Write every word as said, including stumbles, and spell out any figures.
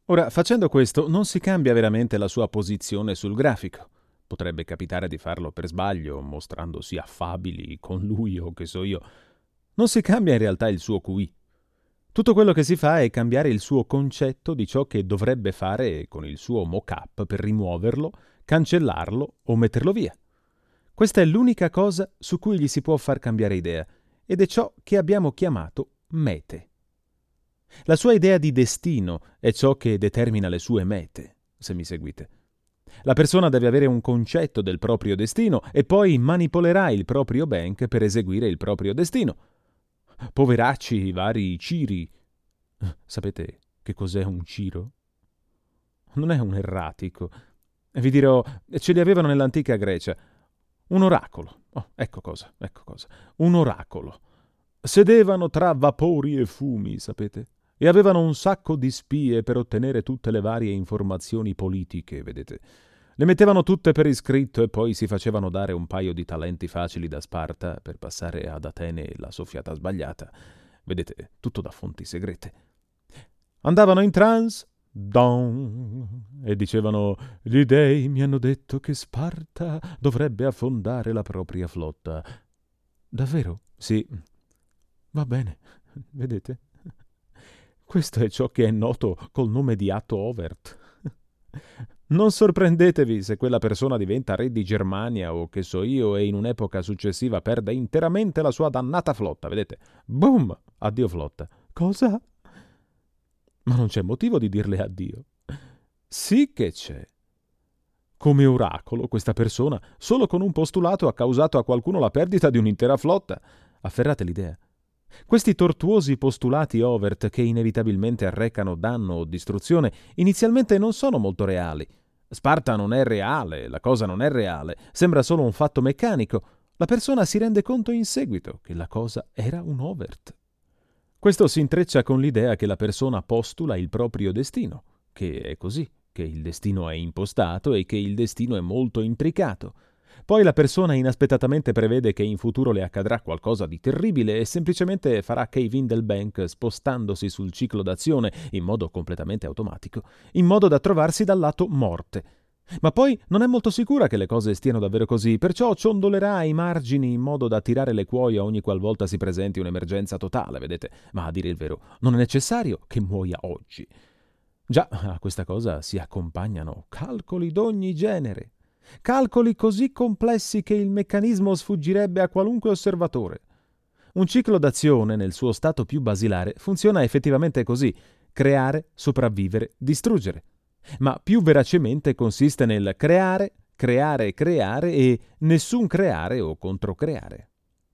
Ora, facendo questo, non si cambia veramente la sua posizione sul grafico. Potrebbe capitare di farlo per sbaglio, mostrandosi affabili con lui o che so io. Non si cambia in realtà il suo Q I. Tutto quello che si fa è cambiare il suo concetto di ciò che dovrebbe fare con il suo mock-up per rimuoverlo, cancellarlo o metterlo via. Questa è l'unica cosa su cui gli si può far cambiare idea, ed è ciò che abbiamo chiamato mete. La sua idea di destino è ciò che determina le sue mete, se mi seguite. La persona deve avere un concetto del proprio destino e poi manipolerà il proprio bank per eseguire il proprio destino. Poveracci i vari ciri. Sapete che cos'è un ciro? Non è un erratico. Vi dirò, ce li avevano nell'antica Grecia. Un oracolo. Oh, ecco cosa, ecco cosa. Un oracolo. Sedevano tra vapori e fumi, sapete? E avevano un sacco di spie per ottenere tutte le varie informazioni politiche, vedete? Le mettevano tutte per iscritto e poi si facevano dare un paio di talenti facili da Sparta per passare ad Atene la soffiata sbagliata. Vedete, tutto da fonti segrete. Andavano in trance, don, e dicevano: gli dei mi hanno detto che Sparta dovrebbe affondare la propria flotta. Davvero? Sì. Va bene, vedete? Questo è ciò che è noto col nome di atto Overt. Non sorprendetevi se quella persona diventa re di Germania o che so io e in un'epoca successiva perde interamente la sua dannata flotta, vedete? Boom! Addio flotta. Cosa? Ma non c'è motivo di dirle addio. Sì che c'è. Come oracolo, questa persona, solo con un postulato, ha causato a qualcuno la perdita di un'intera flotta. Afferrate l'idea. Questi tortuosi postulati overt che inevitabilmente arrecano danno o distruzione inizialmente non sono molto reali. Sparta non è reale, la cosa non è reale, sembra solo un fatto meccanico. La persona si rende conto in seguito che la cosa era un overt. Questo si intreccia con l'idea che la persona postula il proprio destino, che è così, che il destino è impostato e che il destino è molto intricato. Poi la persona inaspettatamente prevede che in futuro le accadrà qualcosa di terribile e semplicemente farà cave-in del bank spostandosi sul ciclo d'azione in modo completamente automatico, in modo da trovarsi dal lato morte. Ma poi non è molto sicura che le cose stiano davvero così, perciò ciondolerà ai margini in modo da tirare le cuoia ogni qualvolta si presenti un'emergenza totale, vedete? Ma a dire il vero, non è necessario che muoia oggi. Già, a questa cosa si accompagnano calcoli d'ogni genere. Calcoli così complessi che il meccanismo sfuggirebbe a qualunque osservatore. Un ciclo d'azione, nel suo stato più basilare, funziona effettivamente così: creare, sopravvivere, distruggere. Ma più veracemente consiste nel creare, creare, creare e nessun creare o controcreare.